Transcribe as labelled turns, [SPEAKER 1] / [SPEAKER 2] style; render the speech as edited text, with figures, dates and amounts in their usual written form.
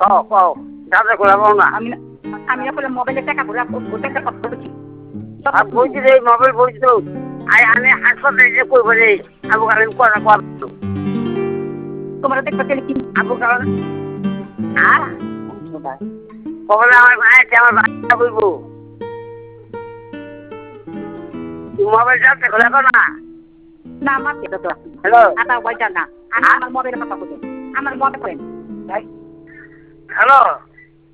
[SPEAKER 1] কও কও দাদা করে বল না
[SPEAKER 2] আমি আসলে মোবাইলে টাকা ভরে টাকা কত করছি
[SPEAKER 1] আর বইছি রে মোবাইল বইছি তো আমি হাসপাতালে যে কই বলে আবু কালাম কথা কর
[SPEAKER 2] তোমার দেখতে পেলে কি
[SPEAKER 1] আবু কালাম হ্যাঁ কবলে আমার ভাই আমার বাচ্চা বইবো মোবাইল যাতে খোলা কর না
[SPEAKER 2] না আমার পেটো তো
[SPEAKER 1] হ্যালো
[SPEAKER 2] আটা ওইটা না আমার মোবাইলে কথা বলুন আমার মোবাইল করেন
[SPEAKER 1] হ্যালো